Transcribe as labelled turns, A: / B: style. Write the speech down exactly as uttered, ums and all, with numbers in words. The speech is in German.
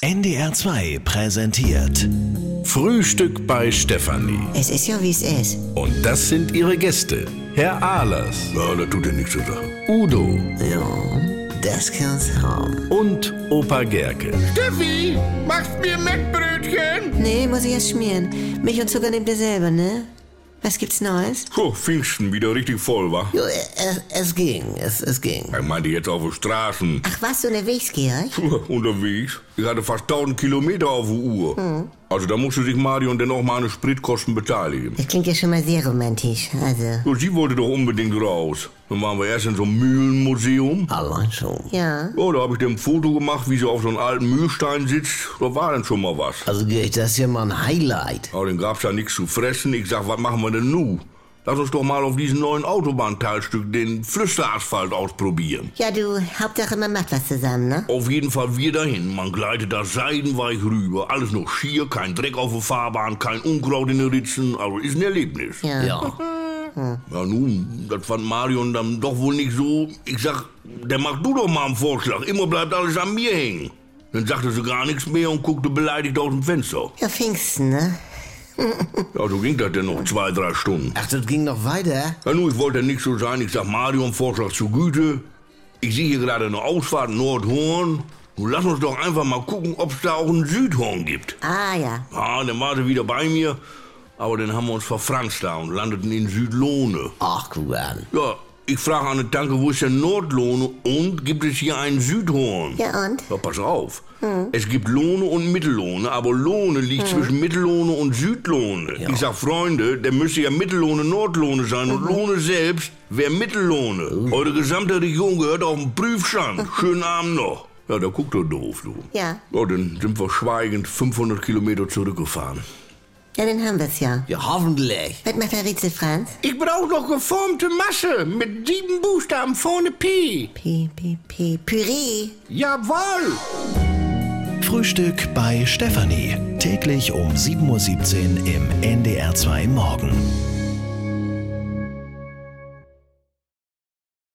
A: N D R zwei präsentiert Frühstück bei Stefanie.
B: Es ist ja, wie es ist.
A: Und das sind ihre Gäste. Herr Ahlers.
C: Ja, das tut ja nichts zu sagen.
A: Udo.
B: Ja, das kann's haben.
A: Und Opa Gerke.
C: Steffi, machst mir Mettbrötchen?
B: Nee, muss ich erst schmieren. Milch und Zucker nehmt ihr selber, ne? Was gibt's Neues?
C: Puh, Pfingsten wieder richtig voll, wa?
B: Jo, es, es ging, es, es ging.
C: Ich meinte jetzt auf den Straßen.
B: Ach, warst du unterwegs, Georg?
C: Puh, unterwegs. Ich hatte fast tausend Kilometer auf der Uhr. Hm. Also da musste sich Marion denn auch mal an den Spritkosten beteiligen.
B: Das klingt ja schon mal sehr romantisch, also.
C: So, sie wollte doch unbedingt raus. Dann waren wir erst in so einem Mühlenmuseum.
B: Allein schon. Ja.
C: Ja, da habe ich dem ein Foto gemacht, wie sie auf so einem alten Mühlstein sitzt. Da war dann schon mal was.
D: Also Georg, das ist ja mal ein Highlight.
C: Aber dann gab's da nichts zu fressen. Ich sag, was machen wir denn nu? Lass uns doch mal auf diesem neuen Autobahnteilstück den Flüsterasphalt ausprobieren.
B: Ja, du, Hauptsache man macht was zusammen, ne?
C: Auf jeden Fall wir dahin. Man gleitet da seidenweich rüber. Alles noch schier, kein Dreck auf der Fahrbahn, kein Unkraut in den Ritzen. Also ist ein Erlebnis.
B: Ja.
D: Ja.
C: Ja nun, das fand Marion dann doch wohl nicht so. Ich sag, dann mach du doch mal einen Vorschlag. Immer bleibt alles an mir hängen. Dann sagte sie gar nichts mehr und guckte beleidigt aus dem Fenster.
B: Ja, Pfingsten, ne?
C: Ja, so ging das denn noch zwei, drei Stunden.
D: Ach, das ging noch weiter?
C: Ja, nun, ich wollte nicht so sein. Ich sag, Marion, Vorschlag zur Güte. Ich sehe hier gerade eine Ausfahrt Nordhorn. Nun lass uns doch einfach mal gucken, ob es da auch einen Südhorn gibt.
B: Ah, ja.
C: Ja, dann war sie wieder bei mir. Aber dann haben wir uns verfranst da und landeten in Südlohne.
D: Ach, guck an.
C: Ja, ich frage an der Tanke, wo ist denn Nordlohne und gibt es hier einen Südhorn?
B: Ja, und?
C: Ja, pass auf. Hm. Es gibt Lohne und Mittellohne, aber Lohne liegt hm. zwischen Mittellohne und Südlohne. Ja. Ich sag, Freunde, der müsste ja Mittellohne Nordlohne sein mhm. und Lohne selbst wäre Mittellohne. Mhm. Eure gesamte Region gehört auf den Prüfstand. Mhm. Schönen Abend noch. Ja, da guckt er doof, du.
B: Ja.
C: Ja, dann sind wir schweigend fünfhundert Kilometer zurückgefahren.
B: Ja, dann haben wir's ja.
D: Ja, hoffentlich.
B: Was macht der Rätsel, Franz?
C: Ich brauche noch geformte Masse mit sieben Buchstaben vorne P.
B: P, P, P. Püree.
C: Jawohl!
A: Frühstück bei Stefanie. Täglich um sieben Uhr siebzehn im N D R zwei Morgen.